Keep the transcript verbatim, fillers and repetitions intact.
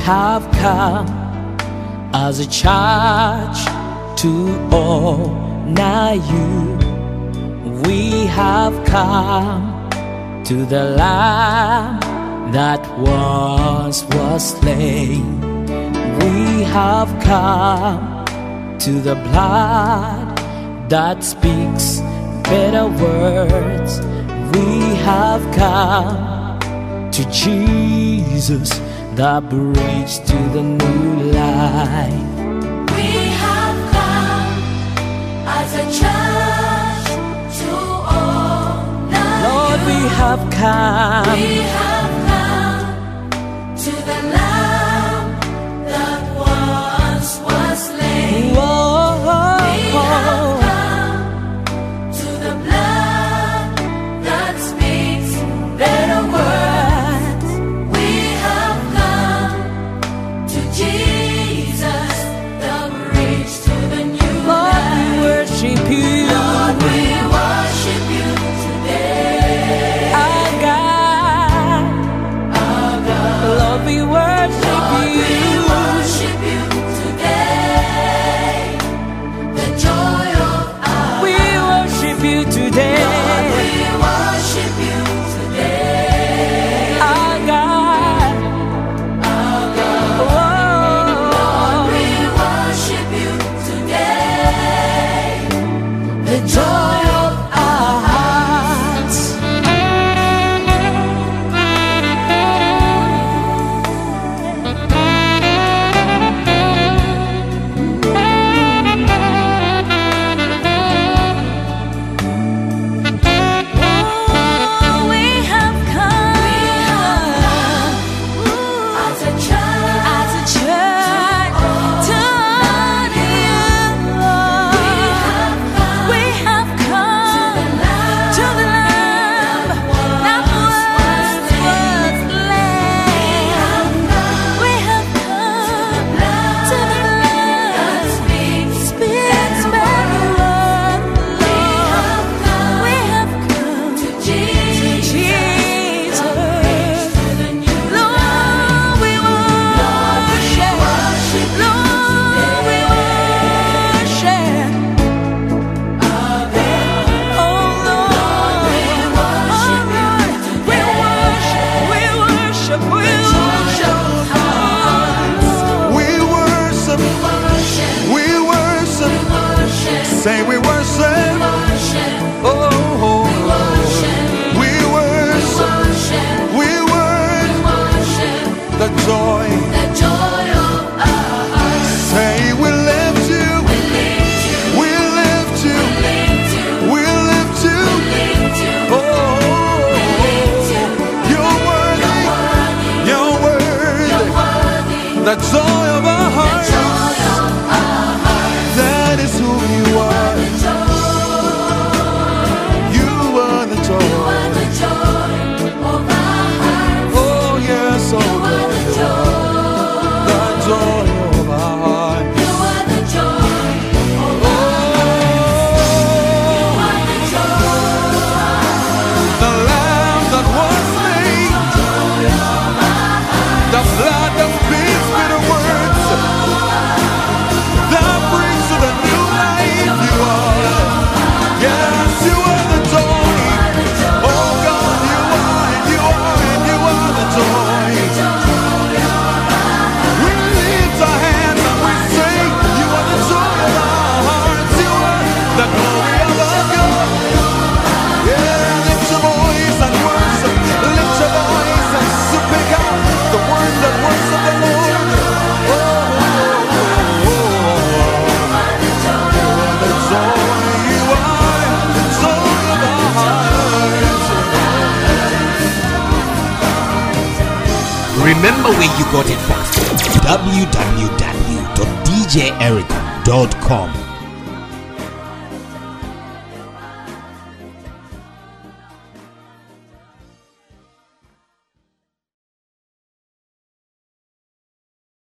have come as a church to honor you. We have come to the Lamb that once was slain. We have come to the blood that speaks better words. We have come to Jesus, the bridge to the new life. We have come as a church to honor Lord, you. we have come. We have come to the Lamb that once was slain. Whoa, whoa, We whoa. have come to the blood that speaks better words. We have come to Jesus, the bridge to the new Lord, we life. worship you. Lord, we worship you today. Our God. Our God. Lord, we worship Lord, we you. worship you today. The joy of our We worship you today. Lord, we worship you today. Our God. Our God. Lord, we worship you today. The joy of our hearts. We have come As a church, as a church to honor you. We have come to the Lamb that once was slain. We have come to the blood that speaks better words. We have come to Jesus. Lord, we worship. Lord, we worship. Oh Lord, we worship. We worship. We worship. We worship, we worship, say we worship, oh, we worship, we worship, the joy, say we lift you, we lift you, we lift you, oh, you're worthy, you're worthy, the joy of our hearts, that is who you are, you are the joy, oh yes, oh Lord, you are the joy of our hearts, the Lamb that was slain, the blood that speaks bitter words, that brings to the new life. You are, yes, you are the joy. Oh God, you are, and you are, and you are the joy. We lift our hands and we say, you are the joy of our hearts. You are the glory of our God. Yeah, lift your voice and worship. Lift your voice and speak out the words that worship the Lord. Oh, oh, oh, oh. You are the joy. You are the joy of our hearts. Remember where you got it from. w w w dot d j eric dot com